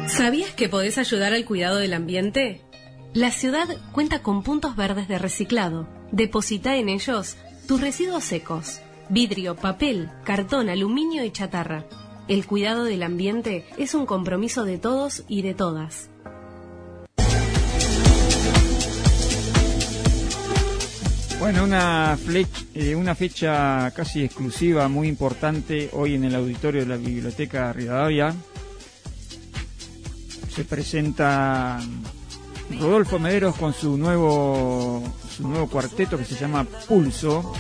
¿Sabías que podés ayudar al cuidado del ambiente? La ciudad cuenta con puntos verdes de reciclado. Deposita en ellos tus residuos secos: vidrio, papel, cartón, aluminio y chatarra. El cuidado del ambiente es un compromiso de todos y de todas. Bueno, una fecha casi exclusiva, muy importante, hoy en el auditorio de la Biblioteca Rivadavia. Se presenta Rodolfo Mederos con su nuevo cuarteto que se llama Pulso.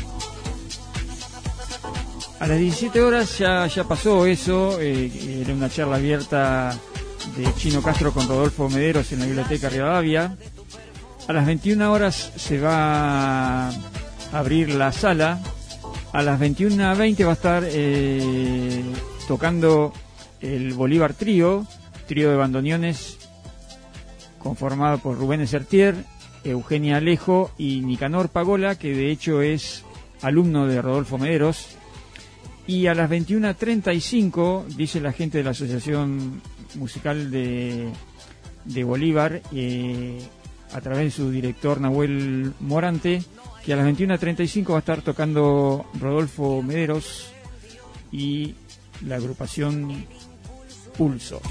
A las 17 horas ya pasó eso, era una charla abierta de Chino Castro con Rodolfo Mederos en la Biblioteca Rivadavia. A las 21 horas se va a abrir la sala. A las 21:20 va a estar tocando el Bolívar Trío de bandoneones conformado por Rubén Esertier, Eugenia Alejo y Nicanor Pagola, que de hecho es alumno de Rodolfo Mederos. Y a las 21:35, dice la gente de la Asociación Musical de Bolívar, a través de su director Nahuel Morante, que a las 21:35 va a estar tocando Rodolfo Mederos y la agrupación Pulso.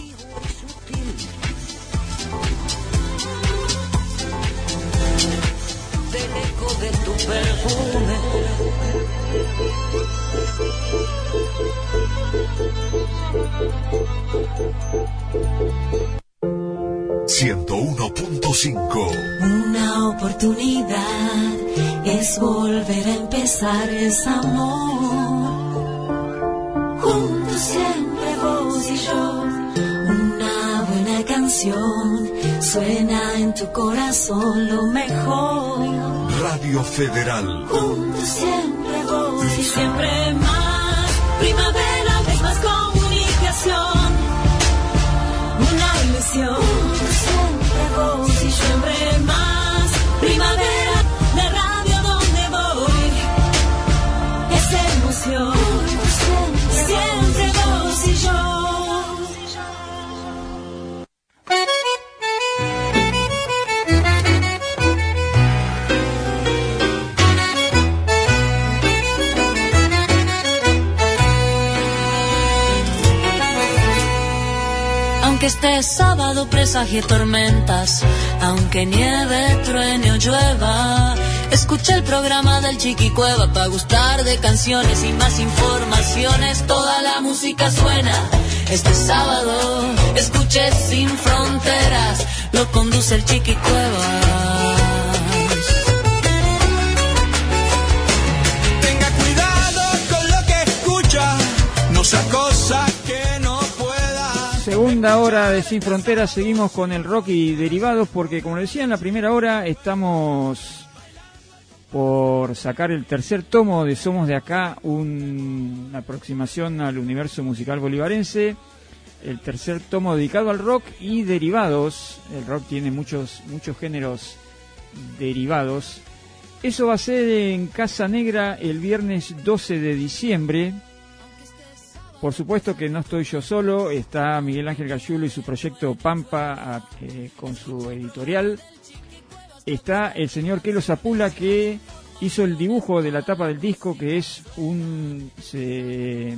Del eco de tu perfume, 101.5. Una oportunidad es volver a empezar, es amor. Juntos siempre vos y yo. Una buena canción suena en tu corazón, lo mejor. Radio Federal. Juntos siempre vos y siempre más. Primavera es más comunicación. Una ilusión. Siempre vos y siempre más. Primavera, la radio donde voy es emoción. Siempre vos y yo. Aunque este sábado presagie tormentas, aunque nieve, truene o llueva, escucha el programa del Chiquicueva pa' gustar de canciones y más informaciones. Toda la música suena este sábado. Escuche Sin Fronteras, lo conduce el Chiquicueva. Tenga cuidado con lo que escucha, no sea cosa que no pueda. Segunda hora de Sin Fronteras, seguimos con el rock y derivados, porque como decía en la primera hora, estamos por sacar el tercer tomo de Somos de Acá, una aproximación al universo musical bolivarense. El tercer tomo dedicado al rock y derivados. El rock tiene muchos géneros derivados. Eso va a ser en Casa Negra el viernes 12 de diciembre. Por supuesto que no estoy yo solo, está Miguel Ángel Gallulo y su proyecto Pampa con su editorial. Está el señor Kelo Zapula, que hizo el dibujo de la tapa del disco, que es se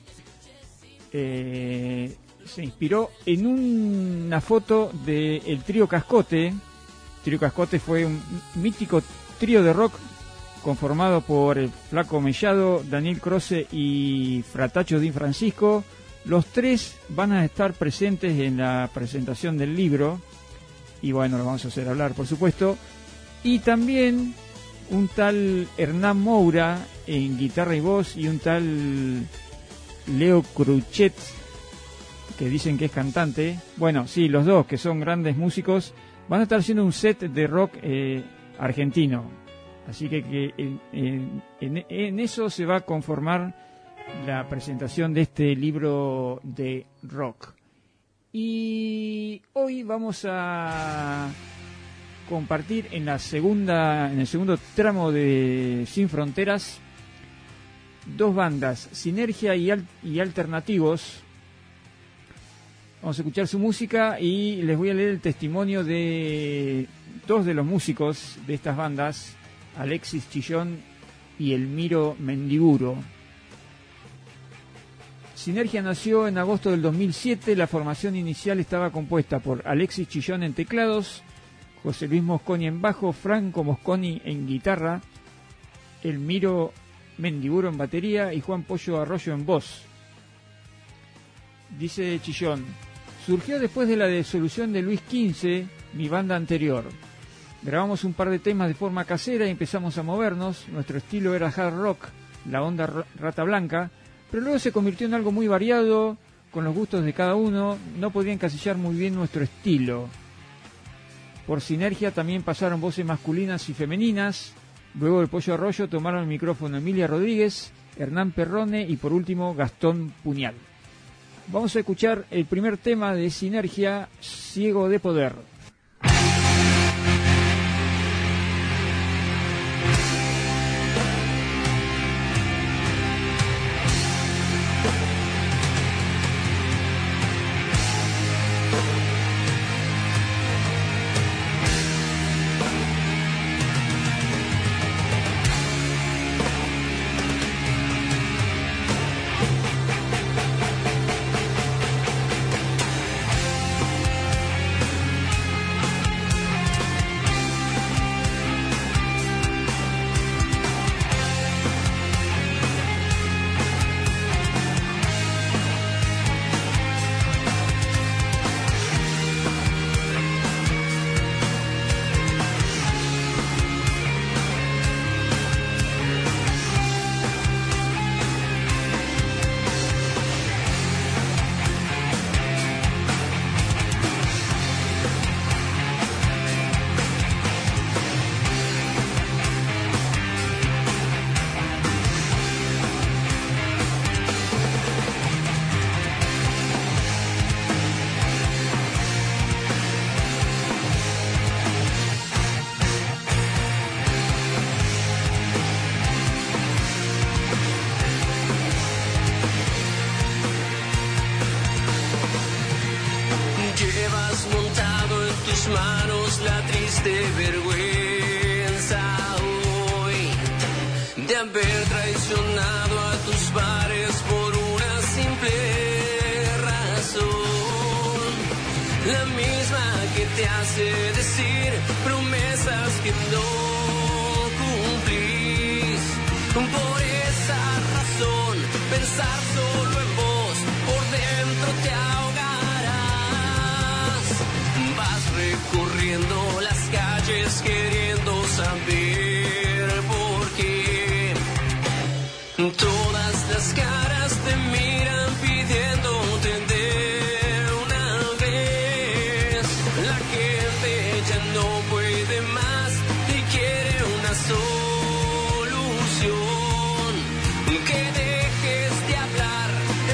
inspiró en una foto del Trío Cascote. Trío Cascote fue un mítico trío de rock conformado por el Flaco Mellado, Daniel Croce y Fratacho Di Francisco. Los tres van a estar presentes en la presentación del libro, y bueno, lo vamos a hacer hablar, por supuesto. Y también un tal Hernán Moura en guitarra y voz, y un tal Leo Cruchet, que dicen que es cantante. Bueno, sí, los dos, que son grandes músicos, van a estar haciendo un set de rock argentino. Así que en eso se va a conformar la presentación de este libro de rock. Y hoy vamos a compartir en el segundo tramo de Sin Fronteras, dos bandas, Sinergia y Alternativos, Vamos a escuchar su música y les voy a leer el testimonio de dos de los músicos de estas bandas, Alexis Chillón y Elmiro Mendiburo. Sinergia nació en agosto del 2007. La formación inicial estaba compuesta por Alexis Chillón en teclados, José Luis Mosconi en bajo, Franco Mosconi en guitarra, Elmiro Mendiburo en batería y Juan Pollo Arroyo en voz. Dice Chillón: surgió después de la disolución de Luis XV, mi banda anterior. Grabamos un par de temas de forma casera y empezamos a movernos. Nuestro estilo era hard rock, la onda Rata Blanca, pero luego se convirtió en algo muy variado, con los gustos de cada uno. No podía encasillar muy bien nuestro estilo. Por Sinergia también pasaron voces masculinas y femeninas. Luego del Pollo Arroyo tomaron el micrófono Emilia Rodríguez, Hernán Perrone y por último Gastón Puñal. Vamos a escuchar el primer tema de Sinergia, Ciego de Poder. Manos la triste vergüenza hoy de haber traicionado a tus pares por una simple razón, la misma que te hace decir promesas que no cumplís. Por esa razón, pensar solo en vos por dentro te ahogarás. Vas recorriendo las calles queriendo saber por qué. Todas las caras te miran pidiéndote de una vez. La gente ya no puede más y quiere una solución. Que dejes de hablar,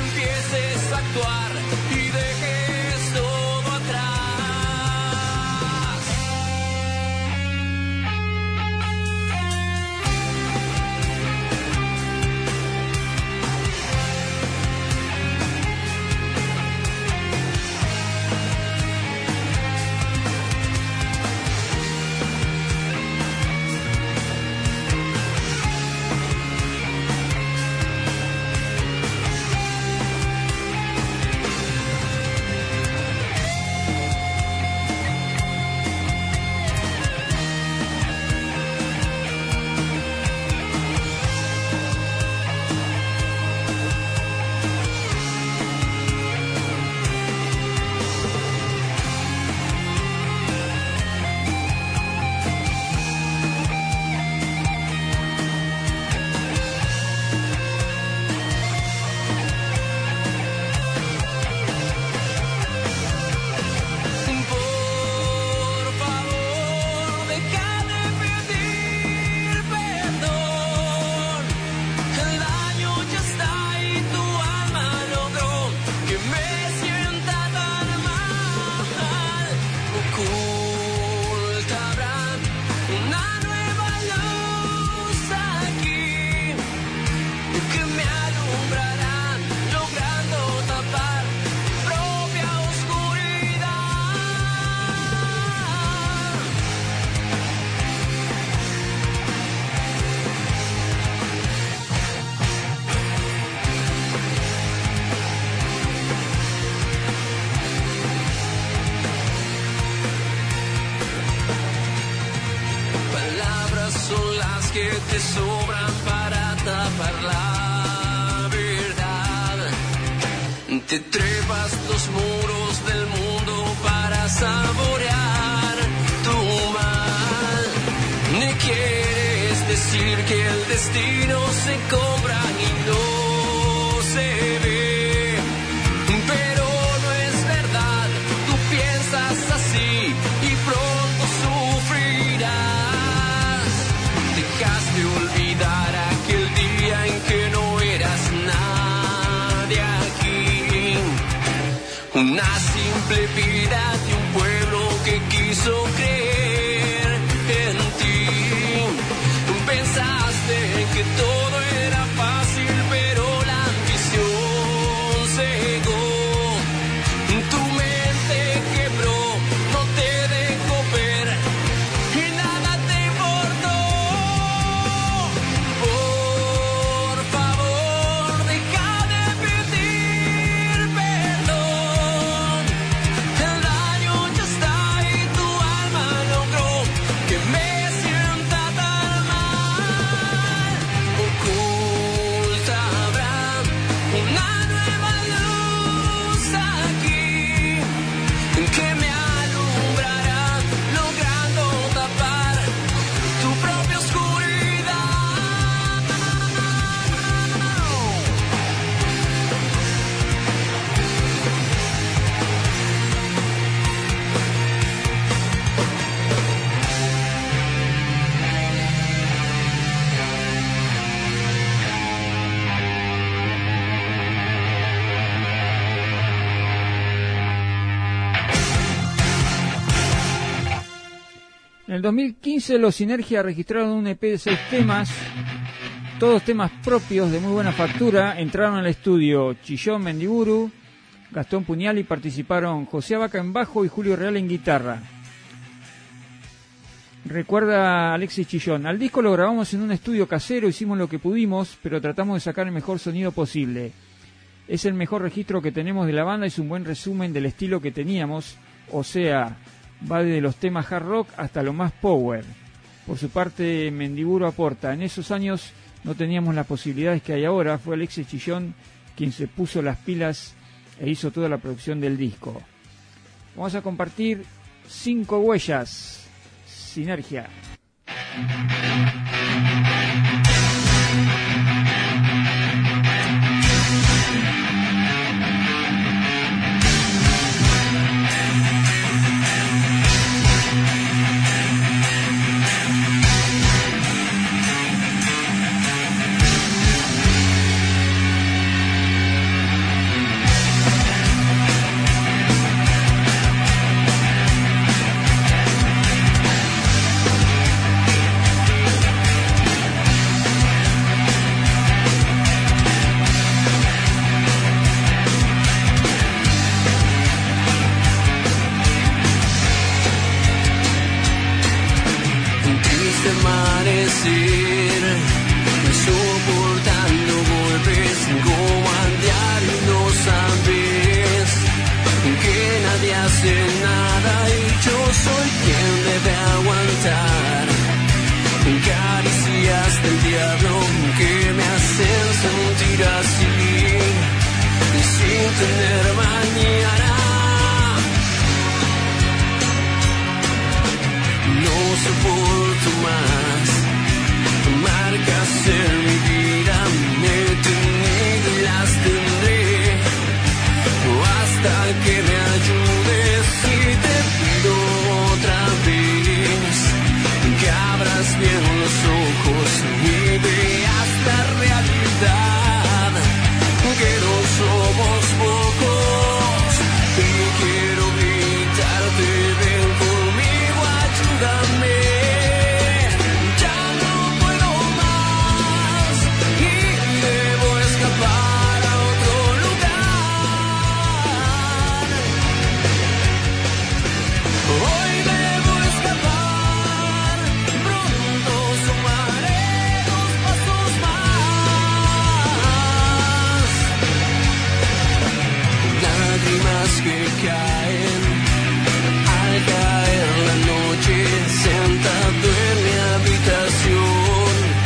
que te sobran para tapar la verdad. Te trepas los muros del mundo para saborear tu mal. Ni quieres decir que el destino se cobra y no se ve, pero no es verdad. Tú piensas así y pronto sufrirás. Dejaste olvidar aquel día en que no eras nadie aquí. Una simple vida de un pueblo que quiso creer en ti. Pensaste que todo era fácil, pero la ambición cegó. Tu mente quebró, no te dejó ver y nada te importó. Por favor, deja de pedir perdón. El daño ya está y tu alma logró que me sienta tan mal. Oculta habrá una nueva luz aquí que me alumbrará, logrando tapar tu propia oscuridad. En el 2015 los Sinergia registraron un EP de 6 temas, todos temas propios de muy buena factura. Entraron al estudio Chillón, Mendiburu, Gastón Puñal y participaron José Abaca en bajo y Julio Real en guitarra. Recuerda Alexis Chillón: al disco lo grabamos en un estudio casero, hicimos lo que pudimos, pero tratamos de sacar el mejor sonido posible. Es el mejor registro que tenemos de la banda, es un buen resumen del estilo que teníamos, o sea, va desde los temas hard rock hasta lo más power. Por su parte, Mendiburu aporta: en esos años no teníamos las posibilidades que hay ahora, fue Alexis Chillón quien se puso las pilas e hizo toda la producción del disco. Vamos a compartir 5 huellas. Sinergia. soportando golpes como al diario, no sabes que nadie hace nada y yo soy quien debe aguantar caricias del diablo que me hacen sentir así sin tener mañana. No soporto más marcas en mi vida, me he tenido y las tendré hasta que me ayudes. Y te pido otra vez que abras bien los ojos y veas la realidad, que no somos pocos y quiero gritarte: ven conmigo, ayúdame. Que caen al caer la noche, sentado en mi habitación,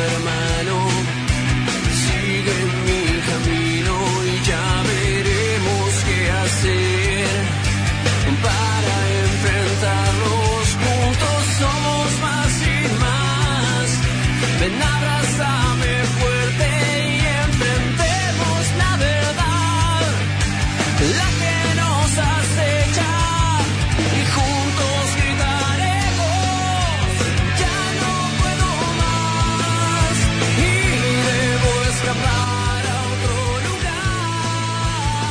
hermano, sigue mi camino y ya veremos qué hacer para enfrentarlos. Juntos somos más y más. Ven, abrázame fuerte y enfrentemos la verdad, la que nos acecha, y juntos gritaremos: ya no puedo más, y debo escapar a otro lugar.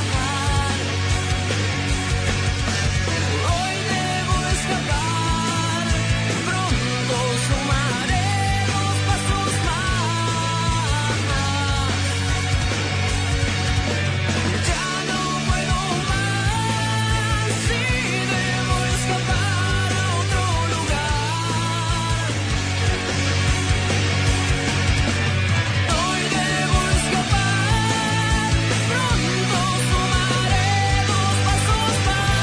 Hoy debo escapar, pronto sumaré dos pasos más. Ya no puedo más, y debo escapar a otro lugar. Hoy debo escapar, pronto sumaré dos pasos más.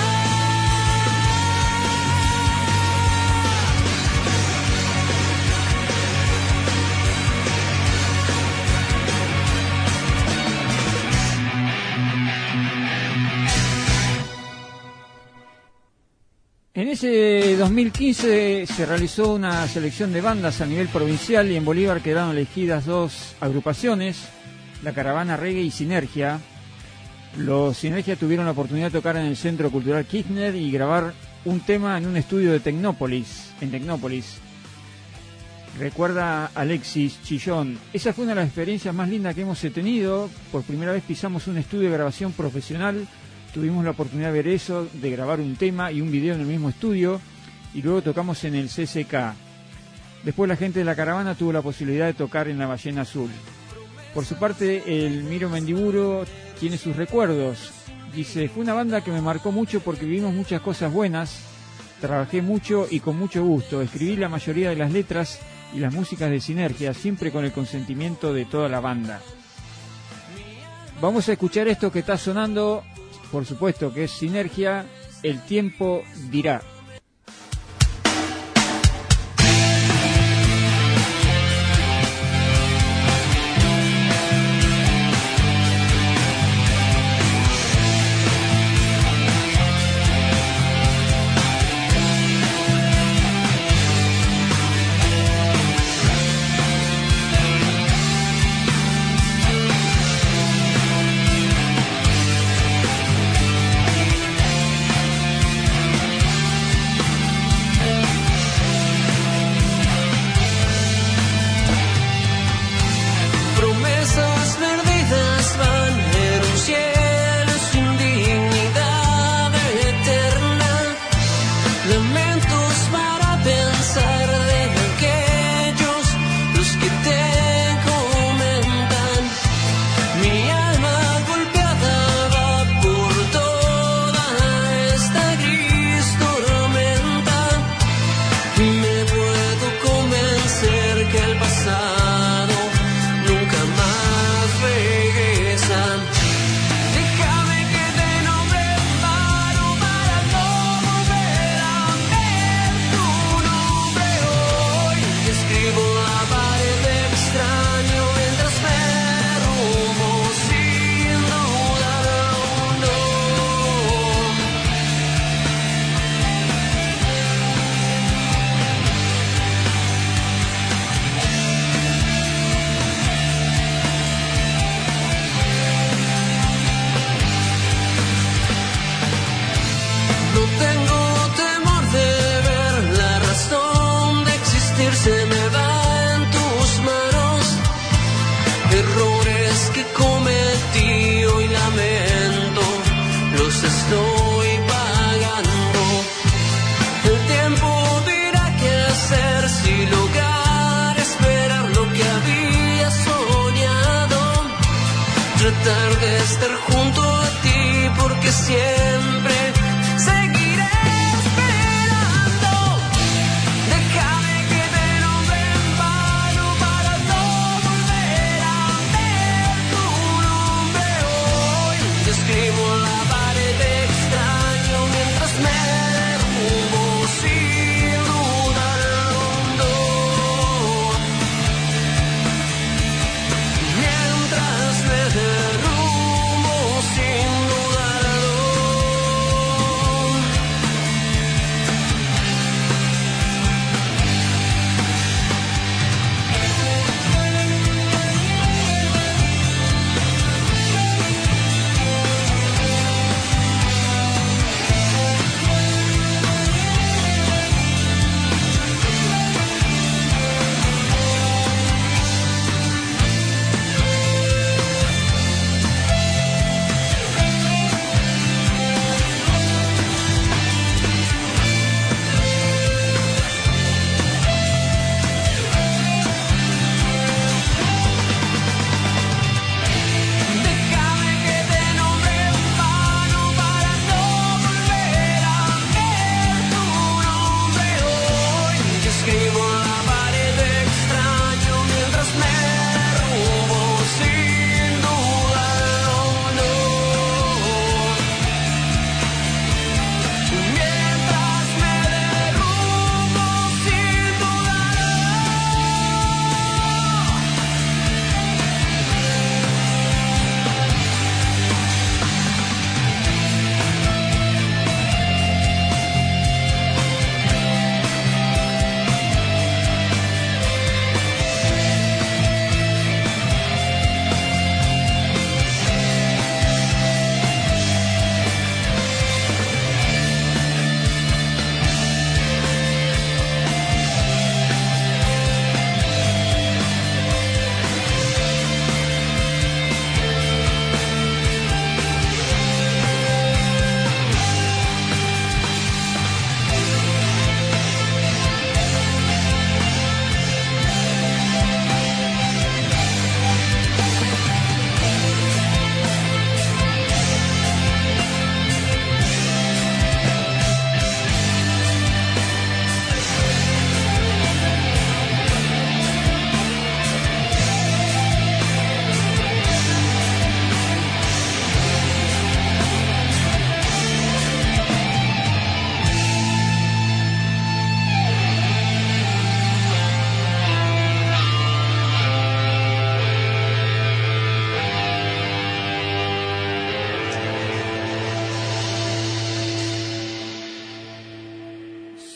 En ese 2015 se realizó una selección de bandas a nivel provincial y en Bolívar quedaron elegidas dos agrupaciones, la Caravana Reggae y Sinergia. Los Sinergia tuvieron la oportunidad de tocar en el Centro Cultural Kirchner y grabar un tema en un estudio de Tecnópolis, en Tecnópolis. Recuerda Alexis Chillón: esa fue una de las experiencias más lindas que hemos tenido. Por primera vez pisamos un estudio de grabación profesional. Tuvimos la oportunidad de ver eso, de grabar un tema y un video en el mismo estudio, y luego tocamos en el CCK. Después la gente de la caravana tuvo la posibilidad de tocar en la Ballena Azul. Por su parte, el Miro Mendiburo tiene sus recuerdos. Dice: fue una banda que me marcó mucho porque vivimos muchas cosas buenas, trabajé mucho y con mucho gusto, escribí la mayoría de las letras y las músicas de Sinergia, siempre con el consentimiento de toda la banda. Vamos a escuchar esto que está sonando. Por supuesto que es Sinergia, El tiempo dirá.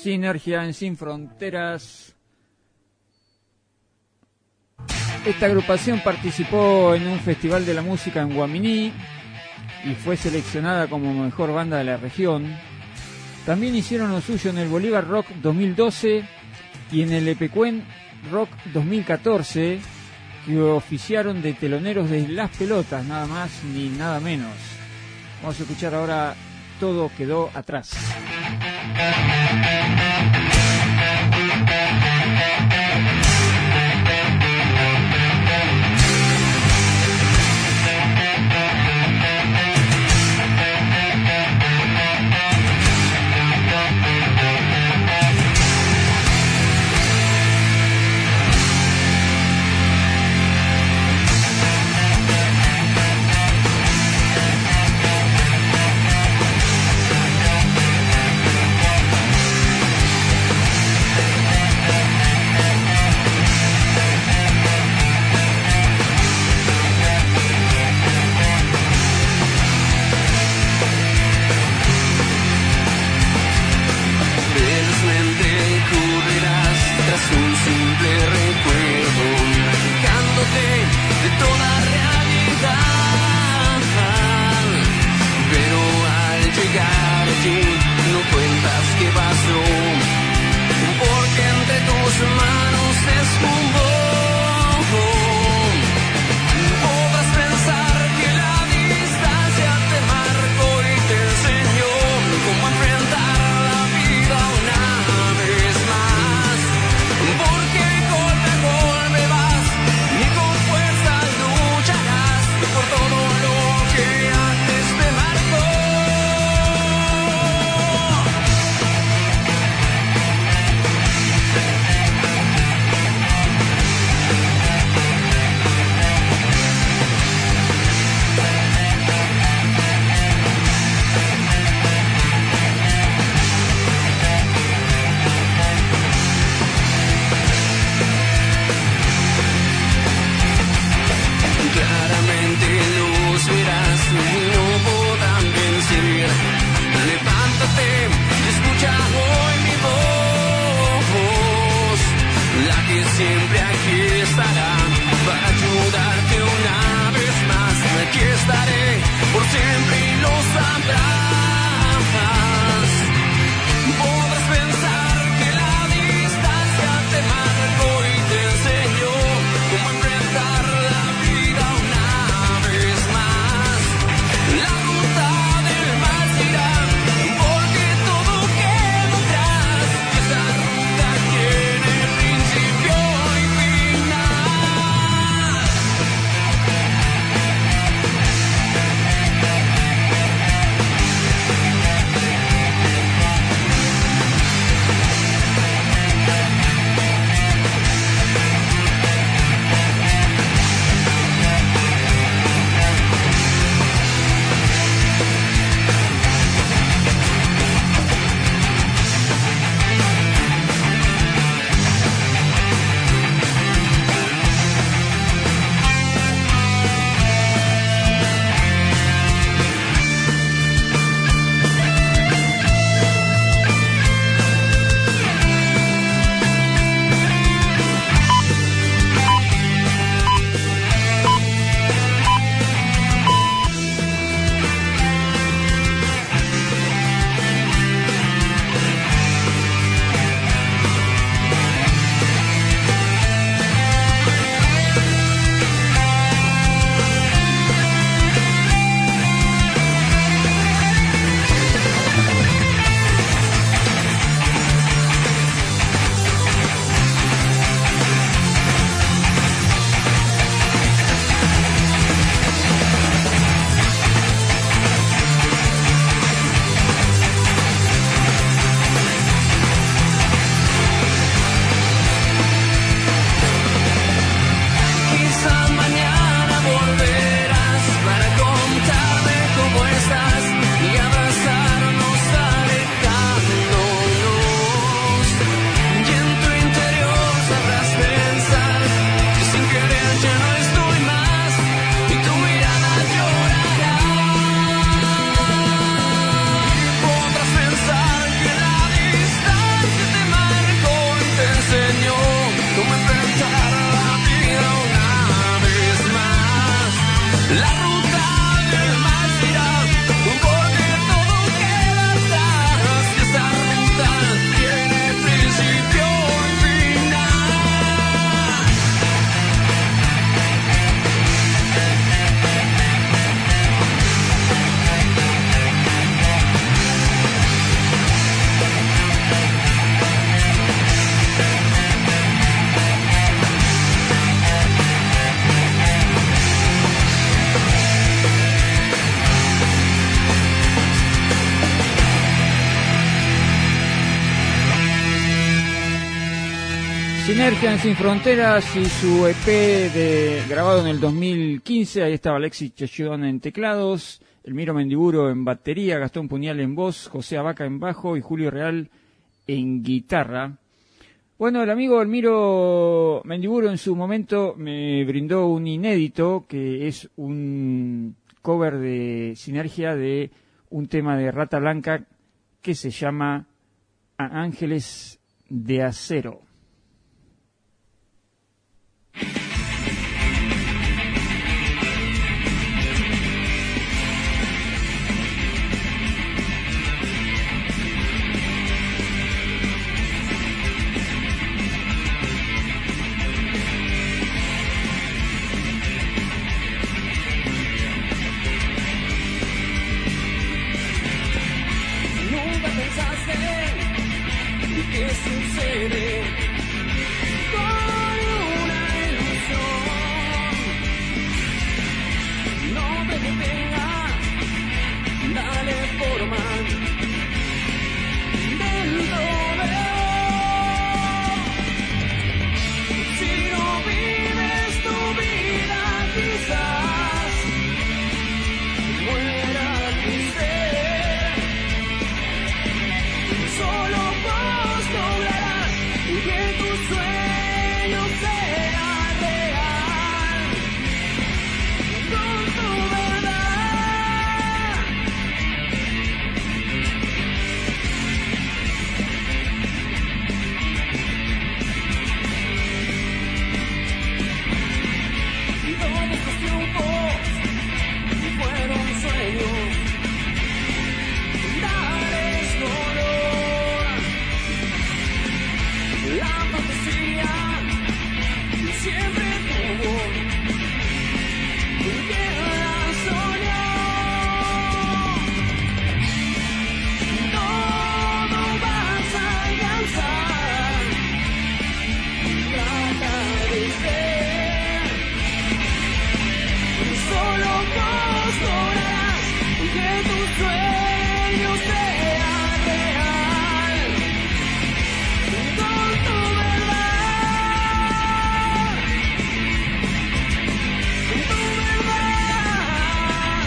Sinergia en Sin Fronteras. Esta agrupación participó en un festival de la música en Guaminí y fue seleccionada como mejor banda de la región. También hicieron lo suyo en el Bolívar Rock 2012 y en el Epecuén Rock 2014, que oficiaron de teloneros de Las Pelotas, nada más ni nada menos. Vamos a escuchar ahora Todo Quedó Atrás. Sinergia Sin Fronteras y su EP grabado en el 2015. Ahí estaba Alexis Chechidón en teclados, Elmiro Mendiburo en batería, Gastón Puñal en voz, José Abaca en bajo y Julio Real en guitarra. Bueno, el amigo Elmiro Mendiburo en su momento me brindó un inédito que es un cover de Sinergia de un tema de Rata Blanca que se llama Ángeles de Acero. ¿Qué sucede con una ilusión? No te detengas, dale forma dentro de vos. Si no vives tu vida, quizás muera tu ser. Solo lograrás que tu sueño sea real con tu verdad. Todos tus triunfos fueron sueños, dales color. La fantasía siempre tuvo quien la soñó. Todo vas a alcanzar. Trata de ser. Solo vos lograrás que tu sueño sea real. Con tu verdad, con tu verdad.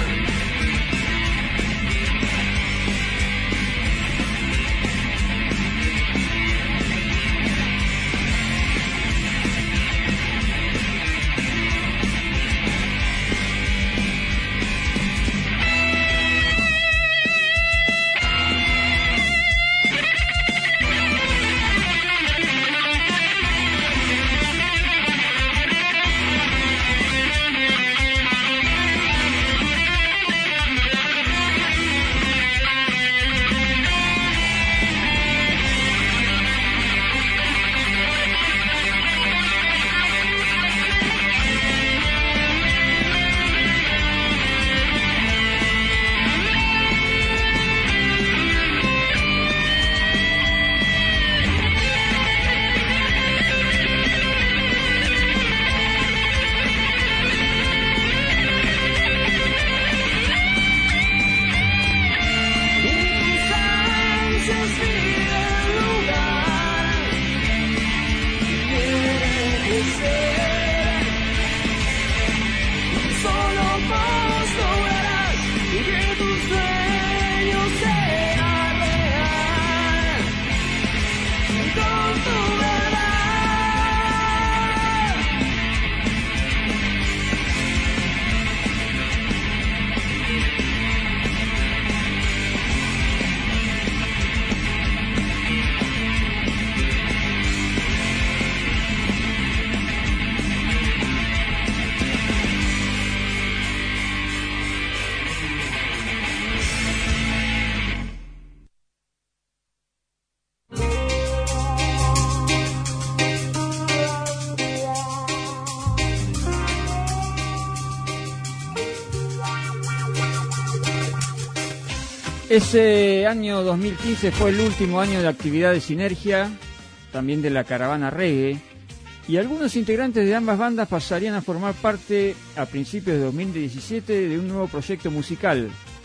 Ese año 2015 fue el último año de actividad de Sinergia, también de la Caravana Reggae, y algunos integrantes de ambas bandas pasarían a formar parte a principios de 2017 de un nuevo proyecto musical,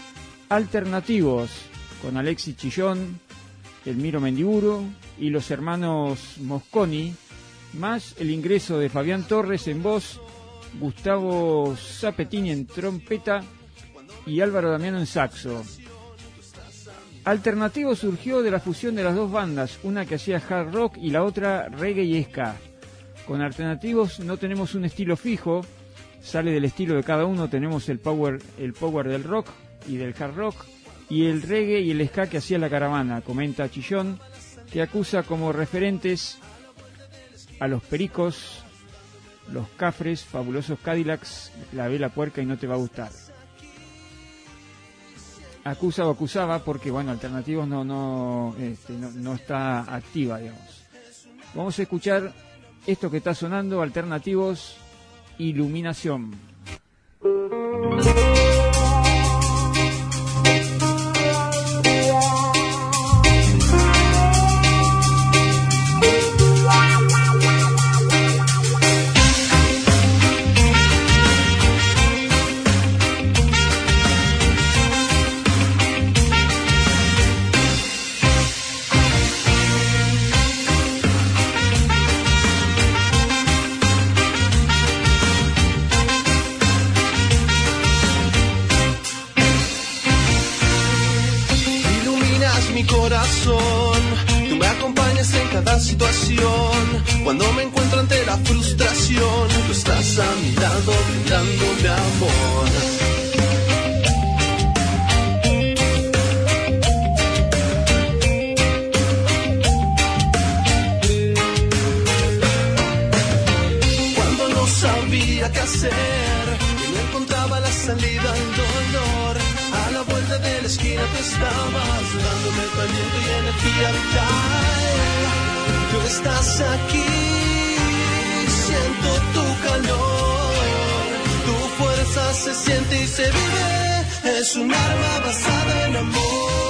Alternativos, con Alexis Chillón, Elmiro Mendiburo y los hermanos Mosconi más el ingreso de Fabián Torres en voz, Gustavo Zapetini en trompeta y Álvaro Damiano en saxo. Alternativo surgió de la fusión de las dos bandas, una que hacía hard rock y la otra reggae y ska. Con Alternativos no tenemos un estilo fijo, sale del estilo de cada uno, tenemos el power del rock y del hard rock, y el reggae y el ska que hacía La Caravana, comenta Chillón, que acusa como referentes a los Pericos, los Cafres, Fabulosos Cadillacs, La Vela Puerca y No Te Va a Gustar. Acusa o acusaba porque, bueno, Alternativos no está activa, digamos. Vamos a escuchar esto que está sonando, Alternativos, Iluminación. Tú me acompañas en cada situación. Cuando me encuentro ante la frustración, tú estás a mi lado brindándome amor. Cuando no sabía qué hacer y no encontraba la salida al dolor, a la vuelta de la esquina tú estabas dándome tu aliento y energía vital. Tú estás aquí, siento tu calor, tu fuerza se siente y se vive, es un arma basada en amor.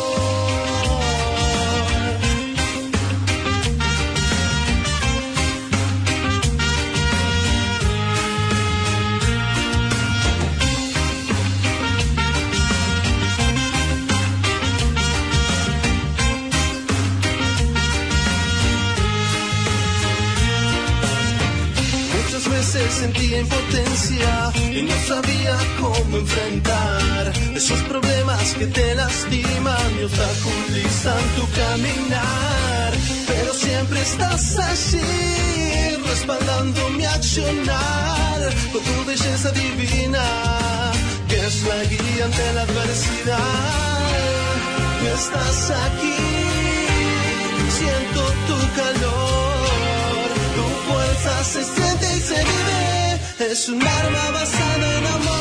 Sentía impotencia y no sabía cómo enfrentar esos problemas que te lastiman y obstaculizan tu caminar. Pero siempre estás allí, respaldando mi accionar con tu belleza divina, que es la guía ante la adversidad. Tú estás aquí, siento tu calor, tu fuerza se siente y se vive, es un arma basada en amor.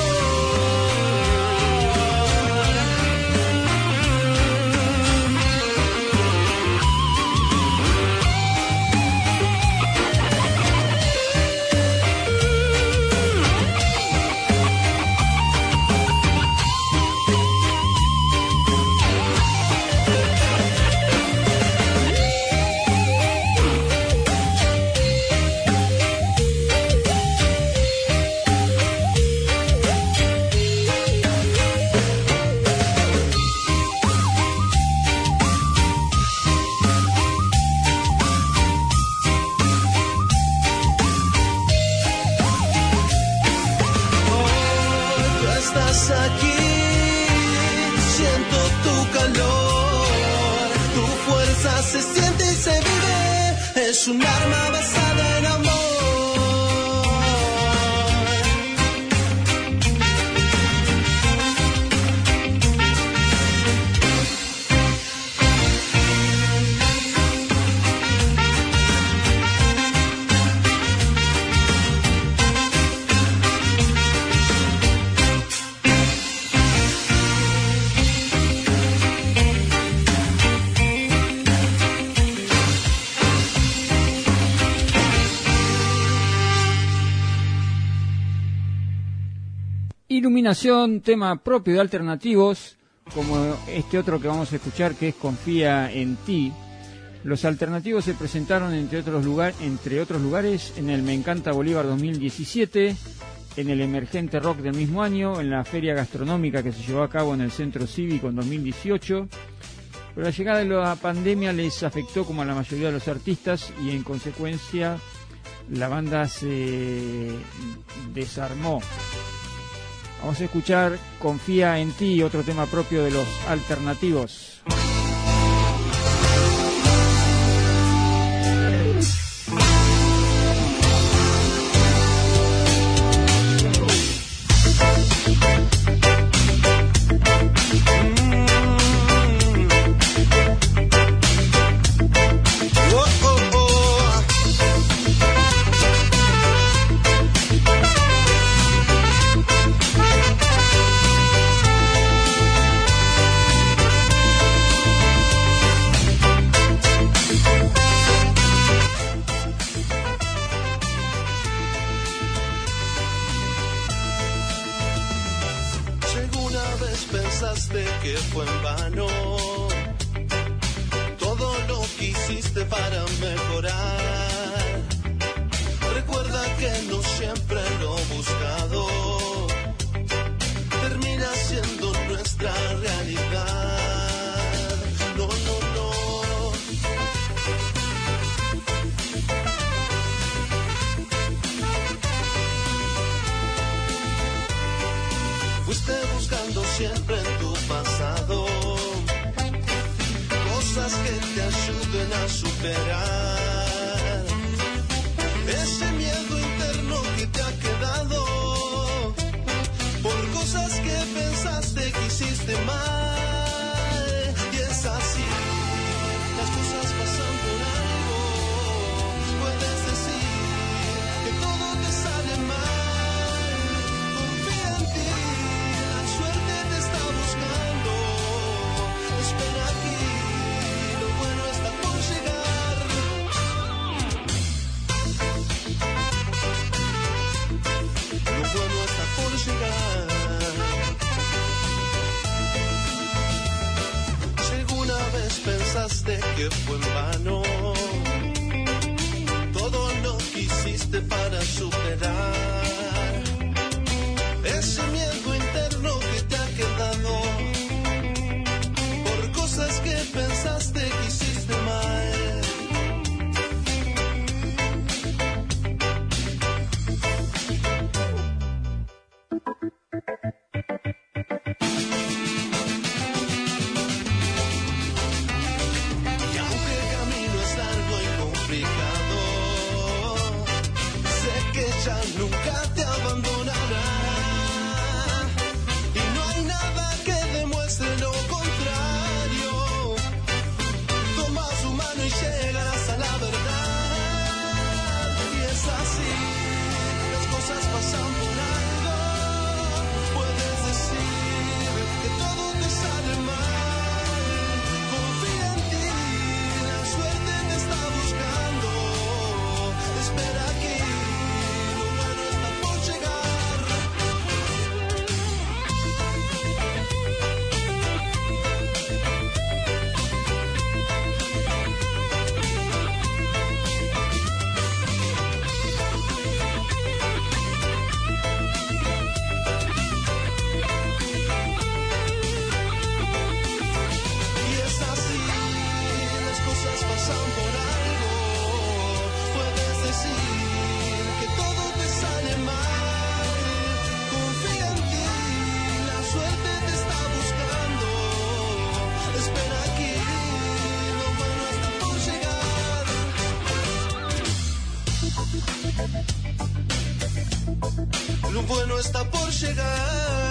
Se siente y se vive, es un arma basada en amor. Iluminación, tema propio de Alternativos, como este otro que vamos a escuchar, que es Confía en ti. Los Alternativos se presentaron entre otros lugares en el Me Encanta Bolívar 2017, en el Emergente Rock del mismo año, en la Feria Gastronómica que se llevó a cabo en el Centro Cívico en 2018. Pero la llegada de la pandemia les afectó como a la mayoría de los artistas y en consecuencia la banda se desarmó. Vamos a escuchar Confía en ti, otro tema propio de los Alternativos. Que fue en vano todo lo que hiciste para superar ese miedo interno que te ha quedado por cosas que pensaste que hiciste mal. Lo bueno está por llegar.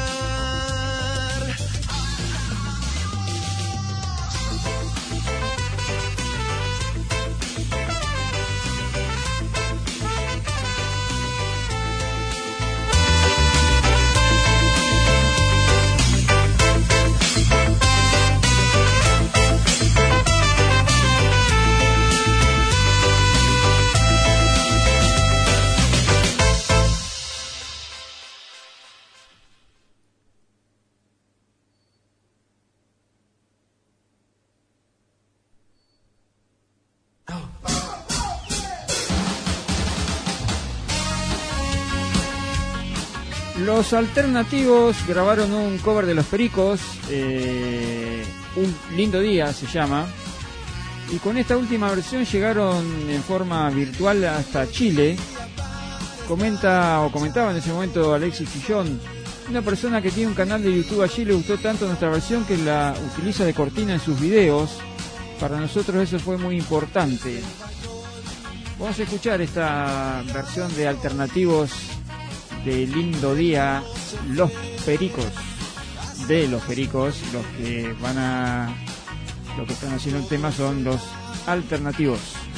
Los Alternativos grabaron un cover de Los Pericos, Un lindo día se llama, Y con esta última versión llegaron en forma virtual hasta Chile. Comentaba en ese momento Alexis Chillón, una persona que tiene un canal de YouTube allí, le gustó tanto nuestra versión que la utiliza de cortina en sus videos. Para nosotros eso fue muy importante. Vamos a escuchar esta versión de Alternativos de Lindo Día, Los Pericos. De Los Pericos, los que están haciendo el tema son los Alternativos.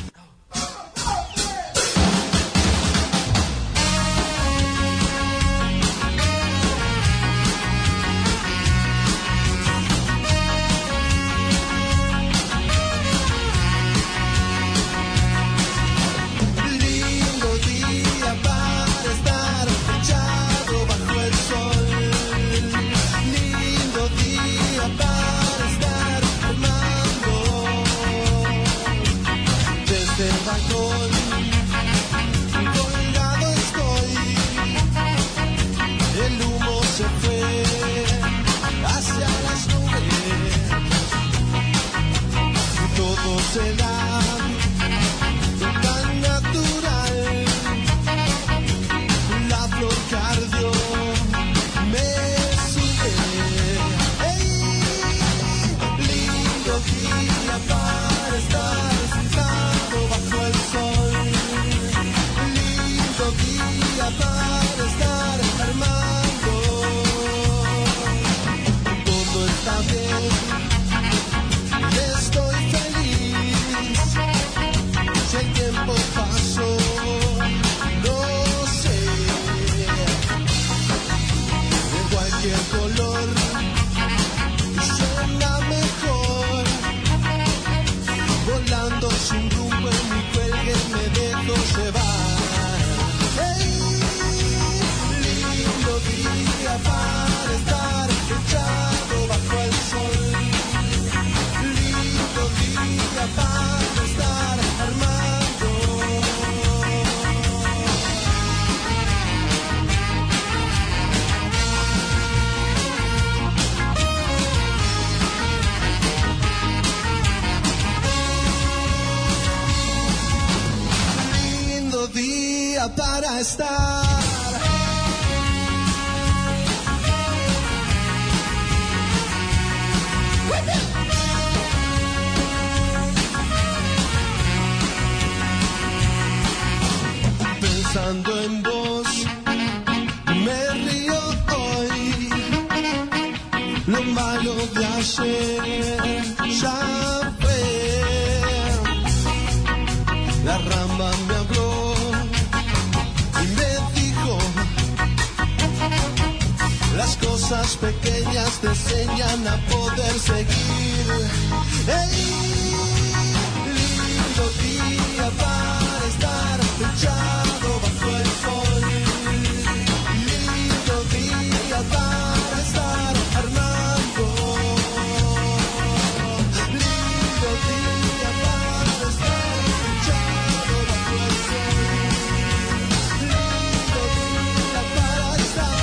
Para estar. Pensando en vos, me río hoy. Lo malo de ayer ya fue. La rama me habló. Las cosas pequeñas te enseñan a poder seguir. ¡Hey! Lindo día para estar echado bajo el sol. Lindo día para estar armando. Lindo día para estar echado bajo el sol. Lindo día para estar.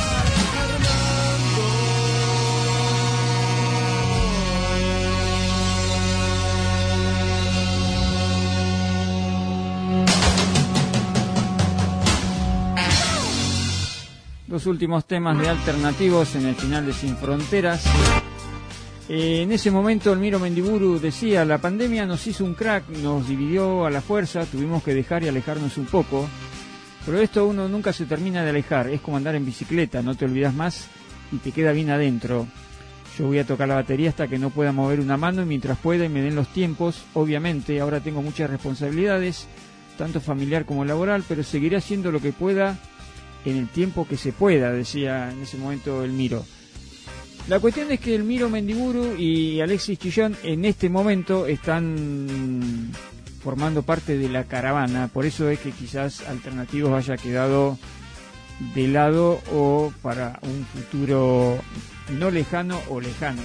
Los últimos temas de Alternativos en el final de Sin Fronteras. En ese momento Elmiro Mendiburu decía: la pandemia nos hizo un crack, nos dividió a la fuerza, tuvimos que dejar y alejarnos un poco, pero esto uno nunca se termina de alejar, es como andar en bicicleta, no te olvidas más y te queda bien adentro. Yo voy a tocar la batería hasta que no pueda mover una mano y mientras pueda y me den los tiempos, obviamente ahora tengo muchas responsabilidades, tanto familiar como laboral, pero seguiré haciendo lo que pueda en el tiempo que se pueda, decía en ese momento Elmiro. La cuestión es que Elmiro Mendiburu y Alexis Chillón en este momento están formando parte de la caravana, por eso es que quizás Alternativos haya quedado de lado o para un futuro no lejano o lejano.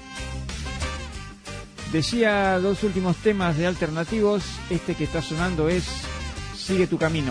Decía dos últimos temas de Alternativos, este que está sonando es Sigue tu camino.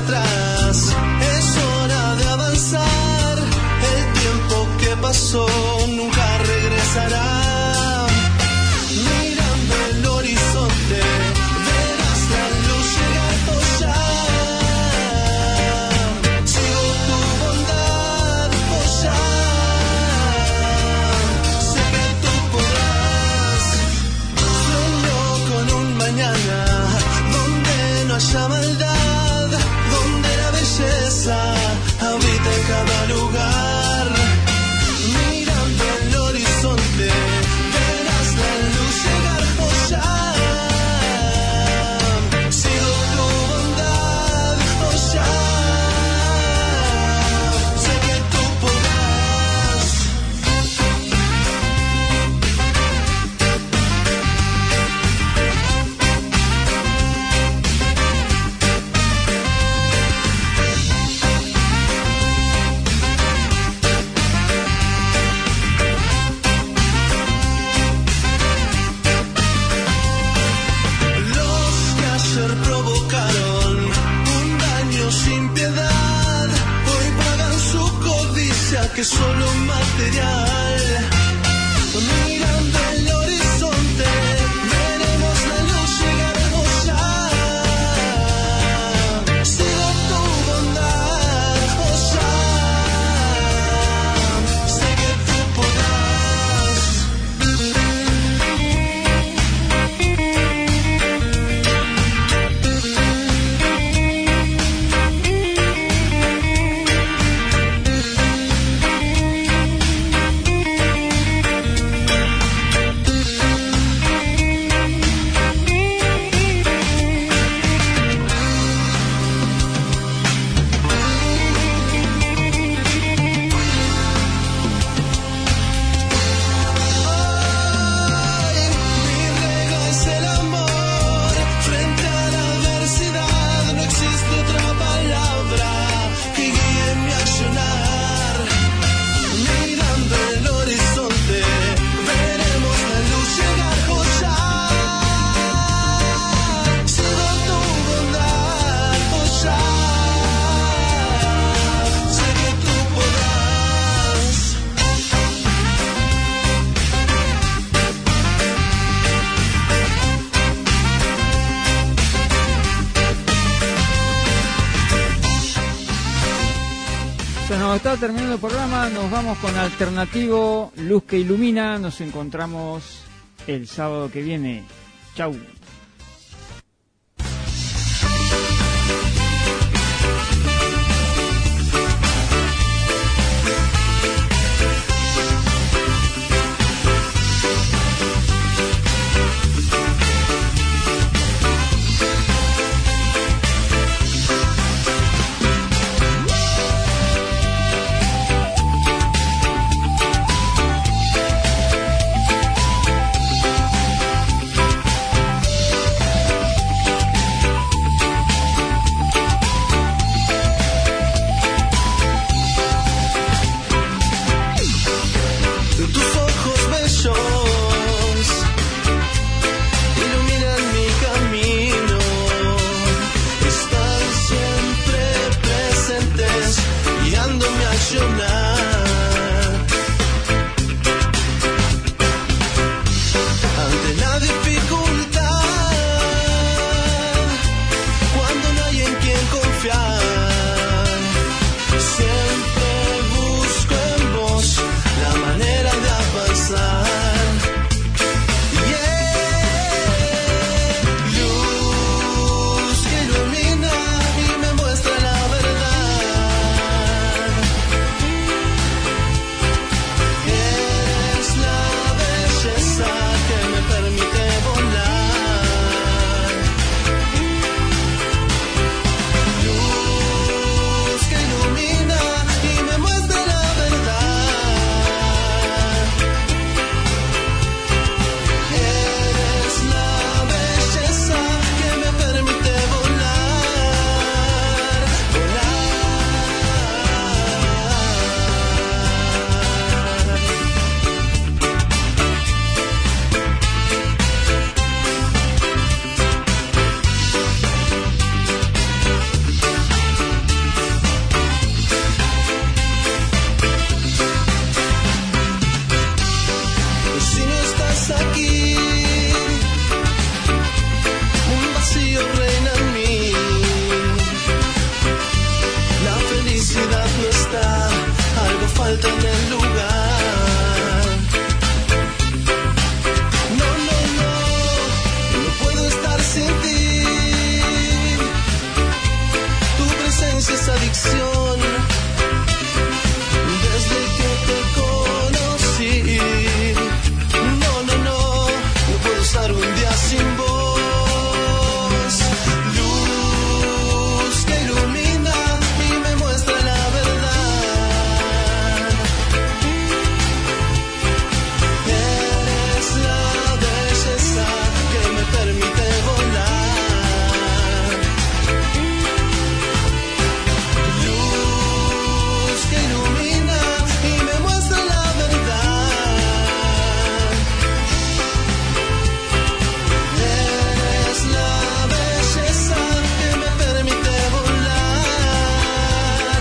atrás. Es hora de avanzar. El tiempo que pasó nunca regresará. Mirando el horizonte, verás la luz llegar ya. Sigo tu bondad, ya. Sé que tú podrás. Sueño con un mañana donde no haya maldad, donde la belleza habita en cada lugar. Mirando el horizonte, verás la luz llegar ya. Sigo tu bondad, ya. Sé que tú podrás. Los que ayer provocaron un daño sin piedad, hoy pagan su codicia que es solo material. Mirando el horizonte, veremos la luz llegar ya. Sigo tu bondad, ya. Sé que tú podrás. Ay, mi regla es el amor. Frente a la adversidad no existe otra palabra que guíe mi accionar. Mirando el horizonte, veremos la luz llegar ya. Sigo tu bondad, ya. Sé que tú podrás. Se nos está terminando el programa, nos vamos con Alternativo, Luz que Ilumina, nos encontramos el sábado que viene. Chau. pasar un día sin vos. Luz que ilumina y me muestra la verdad. Eres la belleza que me permite volar. Luz que ilumina y me muestra la verdad. Eres la belleza que me permite volar,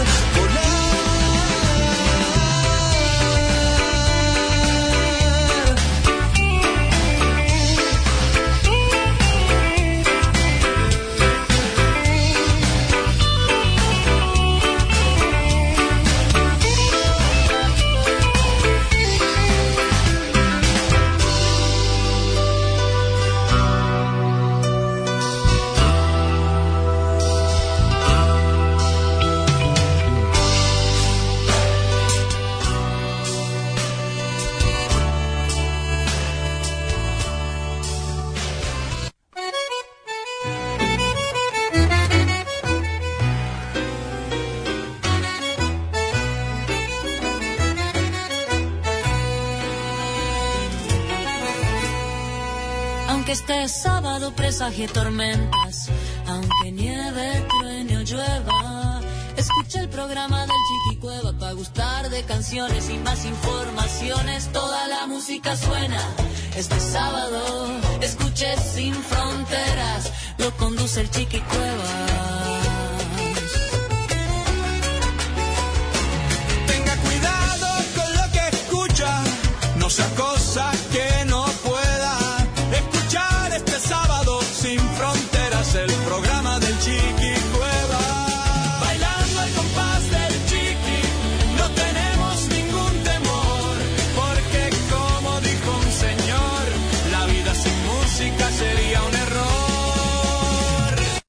Aunque este sábado presagie tormentas, aunque nieve, truene o llueva, escucha el programa del Chiquicueva para gustar de canciones y más informaciones. Toda la música suena este sábado. Escuche Sin Fronteras, lo conduce el Chiquicueva.